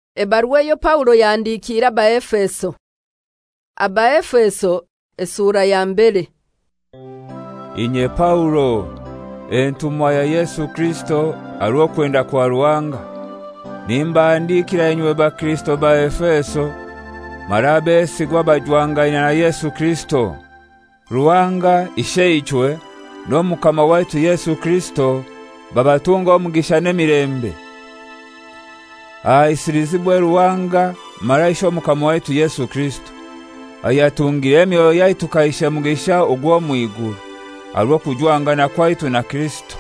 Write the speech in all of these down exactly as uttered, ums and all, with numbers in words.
Ebaruwa yo Paulo yandikira Abaefeso. Abaefeso esura ya mbere. Inye Paulo, entumwa ya Yesu Kristo aruo kwenda kwa Ruwanga. Nimba andikira enywe ba Kristo ba Efeso, marabe sigwa bajwanganya na Yesu Kristo. Ruwanga isheichwe no mukama waitu Yesu Kristo babatunga omugisha nemirembe. Aisirizibwe Ruwanga maraisho mukama waitu Yesu Kristo. Ayatungire emyoyo yaitu kaisha mugisha ogwo mwiguru alwo kujwangana kwaitu na Kristo.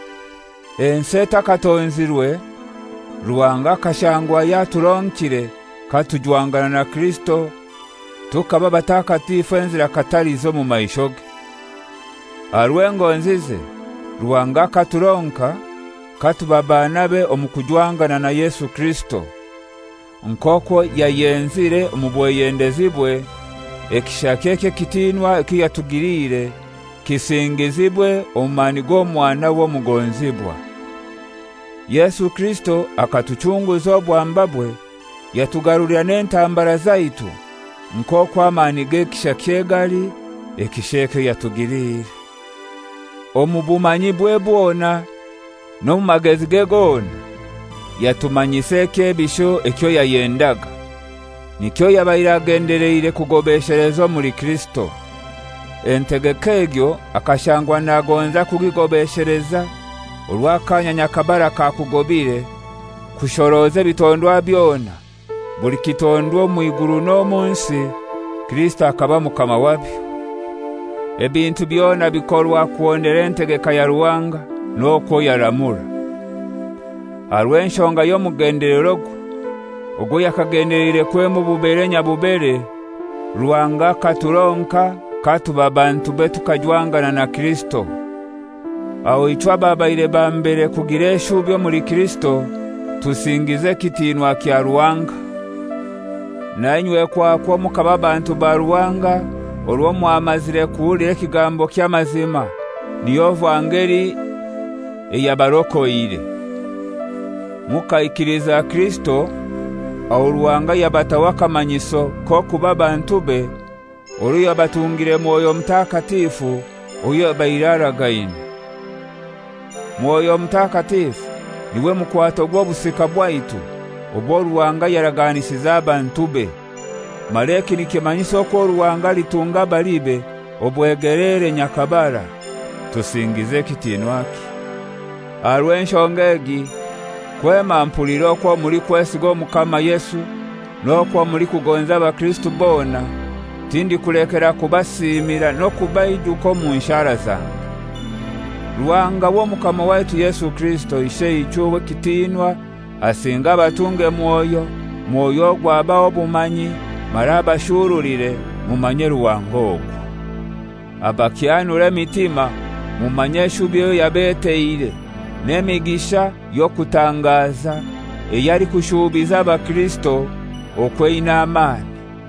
Enseta katonzirwe Ruwanga kashangwa yaturonkire katujwangana na Kristo tukaba batakatifu enzira katalizo mu maishoge. Alwengo nzize Ruwanga katuronka katubabanabe omukujwangana na Yesu Kristo. Nkoko yayenzire omubweyendezibwe ekishakeke kitinwa kiyatugirire kisingizibwe omani go mwana wo mugonzibwa. Yesu Kristo akatuchunguza obwambabwe yatugarurira n'entambara zaitu nkoko amani ge kishakegali ekisheke yatugirire. Omubumanyi bwe bwona no mumagezi gegona yatumanyiseke bisho ekyo yayendaga nikyo yabayiragendereire kugobesherezo muri Kristo. Entegekegyo akashangwa nagonza kugigobeshereza olwakanya nyakabara ka kugobire kushoroze bitondwa byona buli kitondwo muiguru no munsi Kristo akaba mukama wabyo. Ebintu byona bikorwa kuondera entegeka ya Ruwanga noko yaramura. Alwenshonga yo mugenderero ogwo yakagenderire kwemu bubere nyabubere Ruwanga katuronka katubabantu betu kajwangana na Kristo. Aho itwa babaire bambere kugireshu byo muri Kristo tusingize kitinwa kya Ruwanga. Nanywe kwa kwa mukababantu ba Ruwanga olwo mwamazire kuulire kigambo kya mazima niyo vangeli eyabarokoire. Mukaikiriza Kristo aho Ruwanga yabatawaka manyiso ko kubabantu be olu yabatungire moyo mtakatifu uyo bayiraragaine. Moyo mtakatifu niwe mukwato gwo busika bwaitu obwo Ruwanga yaraganisiza abantu be. Maleki nikimanyiso ko Ruwanga litunga balibe obwegerere nyakabara tusingize kitinwaki. Alwenshongegi kwema mpuliro kwa muri kwesigo mukama Yesu no kwa muri kugonza ba Kristo bona tindi kulekera kubasimira no kubayijuko mu nshara zange. Ruwanga wo mukama waitu Yesu Kristo ishe ichuwe kitinwa asinga batunge mwoyo mwoyo gwaba bumanyi maraba shurulire mumanye Ruwangogo. Abakianure mitima mumanyeshu byo yabeteire nemigisha yo kutangaza eyari kushubiza aba Kristo okweina amani.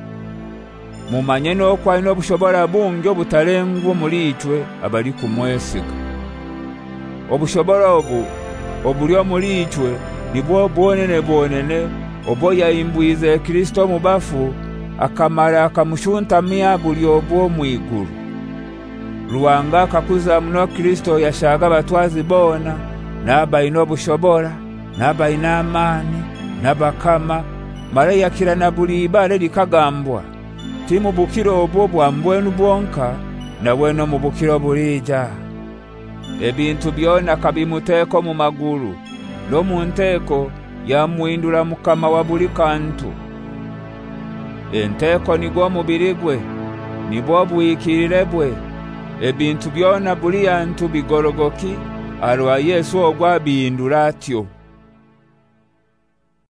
Mumanye no kwa ino bushobora bungyo butalengwo muri icwe abali kumwesiga. Obushobora obu obulyo muri icwe nibwo bonene bonene obo yaimbuize Kristo mubafu akamara akamushunta mia buli obwo mwiguru. Ruwanga kakuza mno Kristo yashaga batwazi bona naba ino bushobora naba ina amani naba kama mara yakira na buli ibale likagambwa timu bukiro obwo bwambwenu bwonka na weno mubukiro bulija. Ebintu byona kabimuteko mu maguru no mu nteko yamuindura mukama wa buli kantu. Enteko nigwo mubirigwe nibwo bwikirebwe ebintu byona buli antu bigorogoki alwa Yesu ogwabindura atyo.